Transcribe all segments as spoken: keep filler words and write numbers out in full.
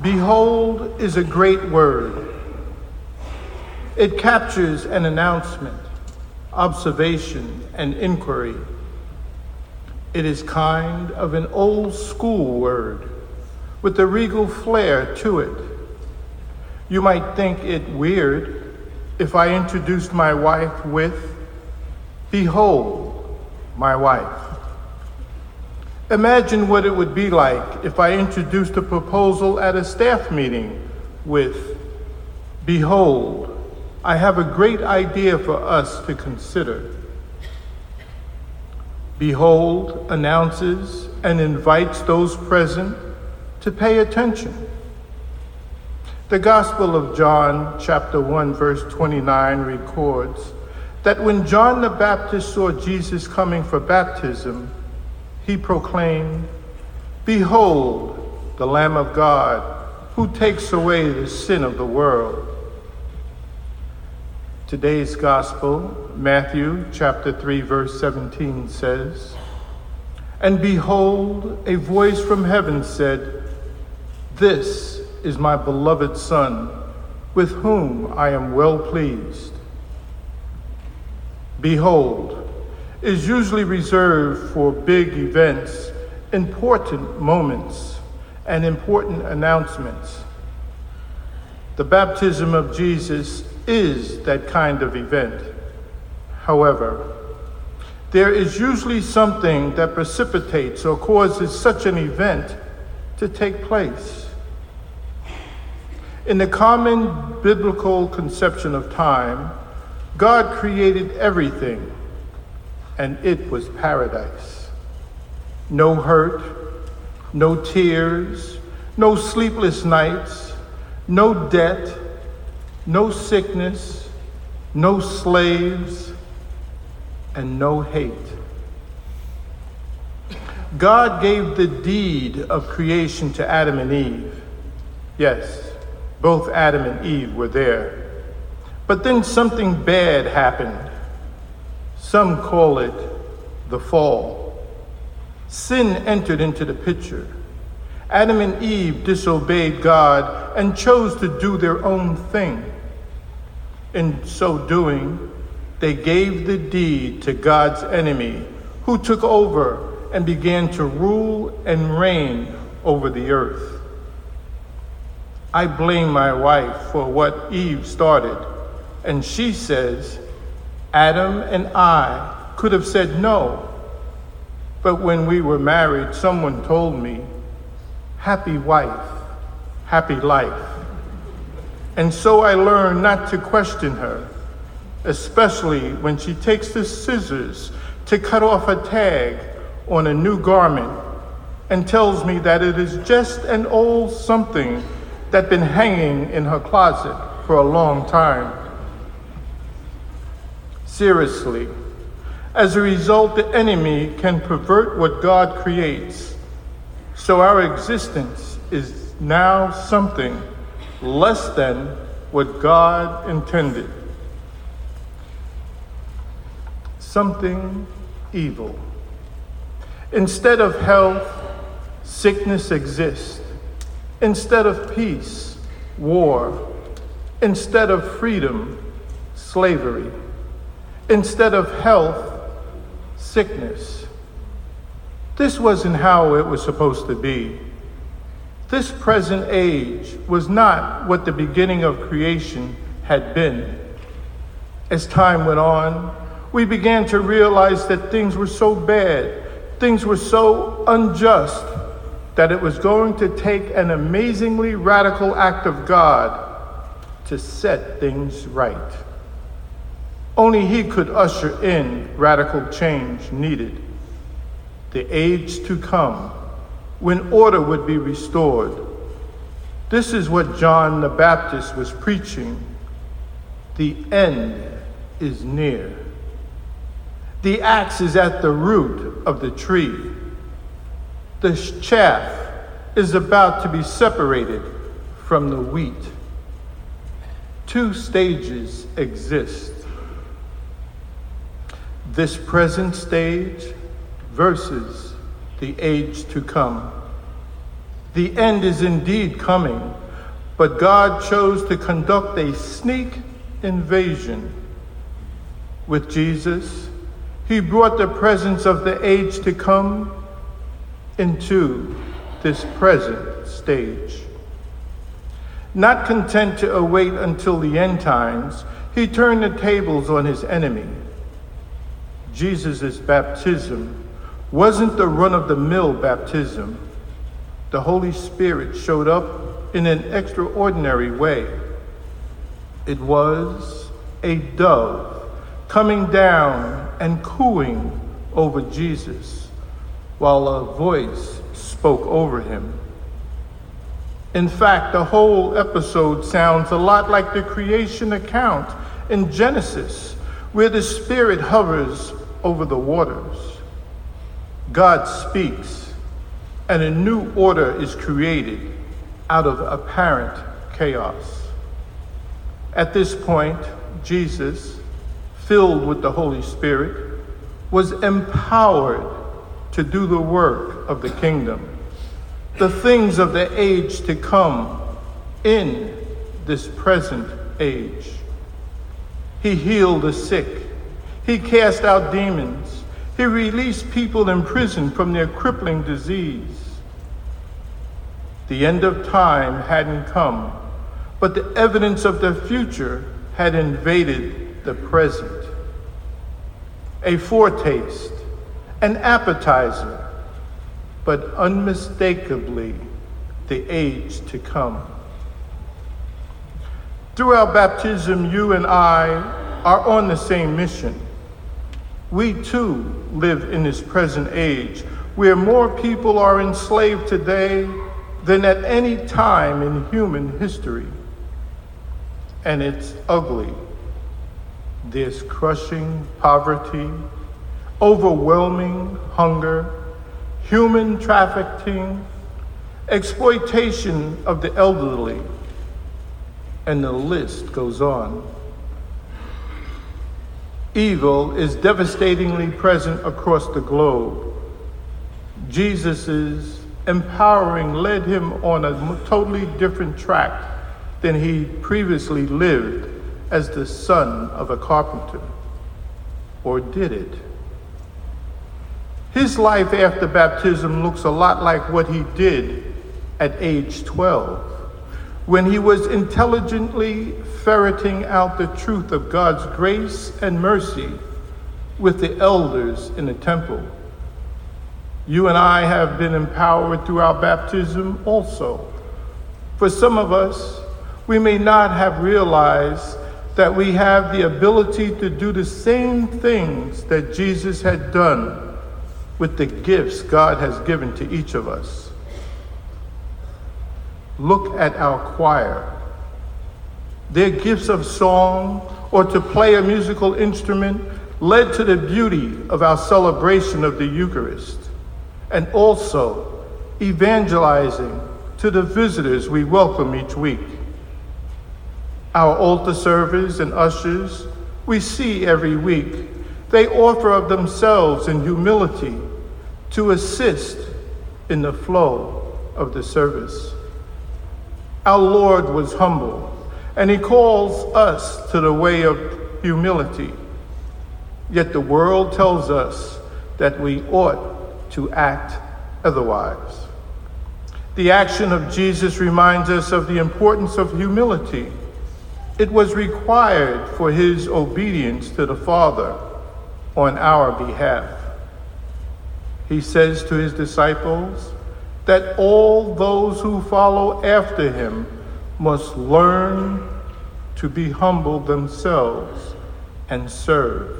Behold is a great word. It captures an announcement, observation, and inquiry. It is kind of an old school word with a regal flair to it. You might think it weird if I introduced my wife with, "Behold, my wife." Imagine what it would be like if I introduced a proposal at a staff meeting with, "Behold, I have a great idea for us to consider." Behold announces and invites those present to pay attention. The Gospel of John, chapter one, verse twenty-nine, records that when John the Baptist saw Jesus coming for baptism, he proclaimed, "Behold, the Lamb of God, who takes away the sin of the world." Today's Gospel, Matthew chapter three, verse seventeen says, "And behold, a voice from heaven said, 'This is my beloved Son, with whom I am well pleased.'" Behold is usually reserved for big events, important moments, and important announcements. The baptism of Jesus is that kind of event. However, there is usually something that precipitates or causes such an event to take place. In the common biblical conception of time, God created everything, and it was paradise. No hurt, no tears, no sleepless nights, no debt, no sickness, no slaves, and no hate. God gave the deed of creation to Adam and Eve. Yes, both Adam and Eve were there. But then something bad happened. Some call it the fall. Sin entered into the picture. Adam and Eve disobeyed God and chose to do their own thing. In so doing, they gave the deed to God's enemy, who took over and began to rule and reign over the earth. I blame my wife for what Eve started, and she says, Adam and I could have said no, but when we were married, someone told me, happy wife, happy life. And so I learned not to question her, especially when she takes the scissors to cut off a tag on a new garment and tells me that it is just an old something that's been hanging in her closet for a long time. Seriously, as a result, the enemy can pervert what God creates, so our existence is now something less than what God intended. Something evil. Instead of health, sickness exists. Instead of peace, war. Instead of freedom, slavery. Instead of health, sickness. This wasn't how it was supposed to be. This present age was not what the beginning of creation had been. As time went on, we began to realize that things were so bad, things were so unjust, that it was going to take an amazingly radical act of God to set things right. Only He could usher in radical change needed. The age to come, when order would be restored. This is what John the Baptist was preaching. The end is near. The axe is at the root of the tree. The chaff is about to be separated from the wheat. Two stages exist. This present stage versus the age to come. The end is indeed coming, but God chose to conduct a sneak invasion. With Jesus, he brought the presence of the age to come into this present stage. Not content to await until the end times, he turned the tables on his enemy. Jesus' baptism wasn't the run-of-the-mill baptism. The Holy Spirit showed up in an extraordinary way. It was a dove coming down and cooing over Jesus, while a voice spoke over him. In fact, the whole episode sounds a lot like the creation account in Genesis, where the Spirit hovers over the waters. God speaks, and a new order is created out of apparent chaos. At this point, Jesus, filled with the Holy Spirit, was empowered to do the work of the kingdom, the things of the age to come in this present age. He healed the sick. He cast out demons. He released people in prison from their crippling disease. The end of time hadn't come, but the evidence of the future had invaded the present. A foretaste, an appetizer, but unmistakably the age to come. Through our baptism, you and I are on the same mission. We too live in this present age where more people are enslaved today than at any time in human history. And it's ugly. There's crushing poverty, overwhelming hunger, human trafficking, exploitation of the elderly, and the list goes on. Evil is devastatingly present across the globe. Jesus' empowering led him on a totally different track than he previously lived as the son of a carpenter. Or did it? His life after baptism looks a lot like what he did at age twelve, when he was intelligently ferreting out the truth of God's grace and mercy with the elders in the temple. You and I have been empowered through our baptism also. For some of us, we may not have realized that we have the ability to do the same things that Jesus had done with the gifts God has given to each of us. Look at our choir. Their gifts of song or to play a musical instrument led to the beauty of our celebration of the Eucharist, and also evangelizing to the visitors we welcome each week. Our altar servers and ushers we see every week. They offer of themselves in humility to assist in the flow of the service. Our Lord was humble, and he calls us to the way of humility. Yet the world tells us that we ought to act otherwise. The action of Jesus reminds us of the importance of humility. It was required for his obedience to the Father on our behalf. He says to his disciples that all those who follow after him must learn to be humble themselves and serve.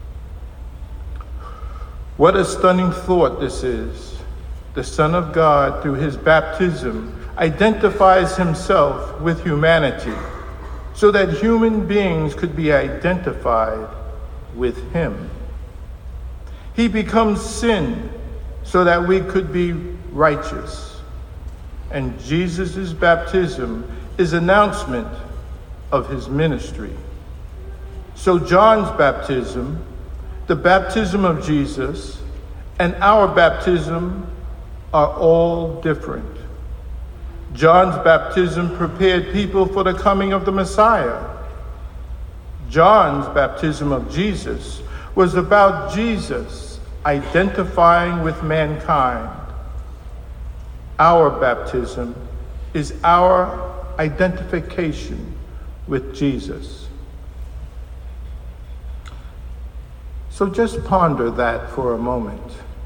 What a stunning thought this is. The Son of God, through his baptism, identifies himself with humanity so that human beings could be identified with him. He becomes sin so that we could be righteous. And Jesus' baptism is announcement of his ministry. So John's baptism, the baptism of Jesus, and our baptism are all different. John's baptism prepared people for the coming of the Messiah. John's baptism of Jesus was about Jesus identifying with mankind. Our baptism is our identification with Jesus. So just ponder that for a moment.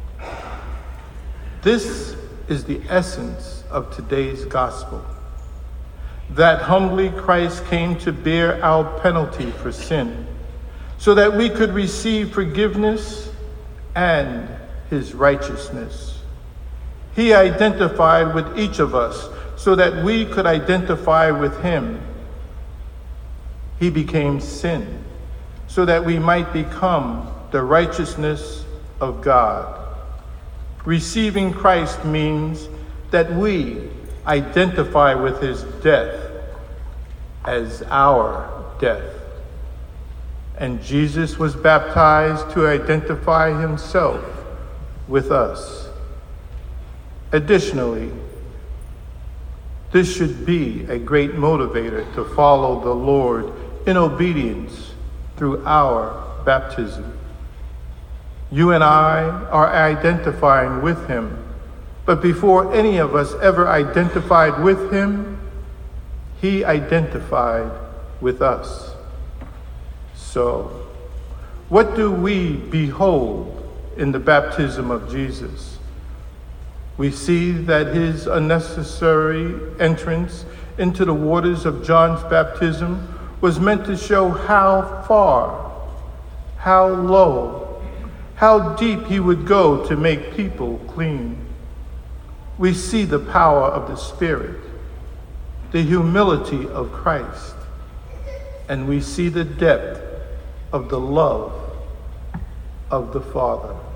This is the essence of today's gospel. That humbly Christ came to bear our penalty for sin, so that we could receive forgiveness and his righteousness. He identified with each of us so that we could identify with him. He became sin so that we might become the righteousness of God. Receiving Christ means that we identify with his death as our death. And Jesus was baptized to identify himself with us. Additionally, this should be a great motivator to follow the Lord in obedience through our baptism. You and I are identifying with him, but before any of us ever identified with him, he identified with us. So, what do we behold in the baptism of Jesus? We see that his unnecessary entrance into the waters of John's baptism was meant to show how far, how low, how deep he would go to make people clean. We see the power of the Spirit, the humility of Christ, and we see the depth of the love of the Father.